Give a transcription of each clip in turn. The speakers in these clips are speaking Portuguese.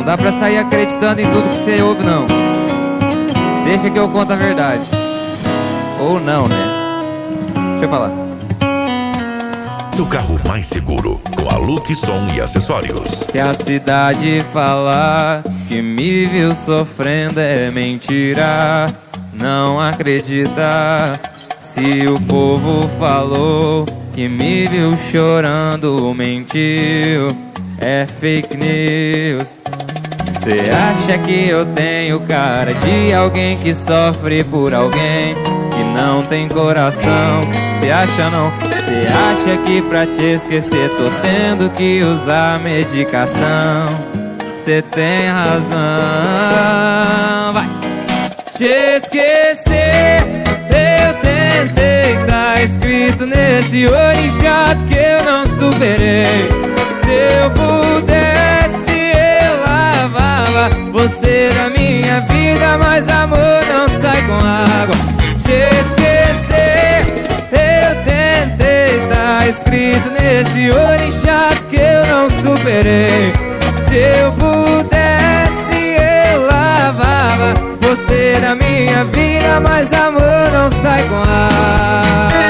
dá pra sair acreditando em tudo que você ouve, não. Deixa que eu conto a verdade. Ou não, né? Deixa eu falar. Seu carro mais seguro, com a Look Som e Acessórios. Se a cidade falar que me viu sofrendo é mentira, não acredita. Se o povo falou que me viu chorando, mentiu, é fake news. Cê acha que eu tenho cara de alguém que sofre por alguém que não tem coração? Cê acha não? Cê acha que pra te esquecer tô tendo que usar medicação? Cê tem razão. Vai! Te esquecer, eu tentei, tá escrito nesse olho chato que eu não superei. Se eu pudesse, eu lavava você da minha vida, mas amor não sai com água. Te esquecer, eu tentei, tá escrito nesse olho chato que eu não superei. Se eu pudesse, eu lavava você da minha vida, mas amor não sai com água.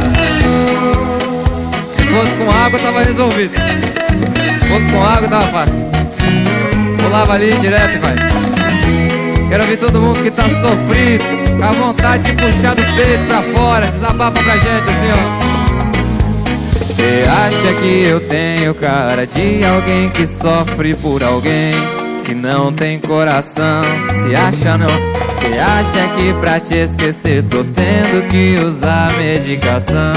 Se fosse com água tava resolvido. Se fosse com água tava fácil. Pulava ali direto, vai. Quero ver todo mundo que tá sofrido, com a vontade de puxar do peito pra fora. Desabafa pra gente assim, ó. Cê acha que eu tenho cara de alguém que sofre por alguém que não tem coração? Se acha não? Cê acha que pra te esquecer tô tendo que usar medicação?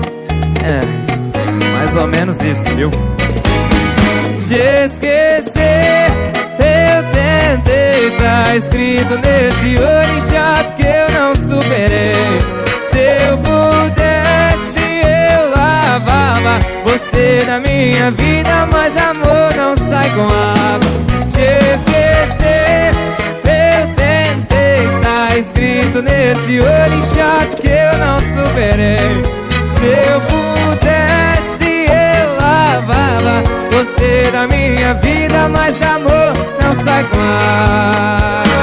É, mais ou menos isso, viu? Te esquecer, eu tentei, tá escrito nesse olho chato que eu não superei. Se eu pudesse, eu lavava você da minha vida, mas amor não sai com água. Te esquecer, eu tentei, tá escrito nesse olho chato que eu não superei. Se eu pudesse, eu lavava você da minha vida, mas amor não sai com água.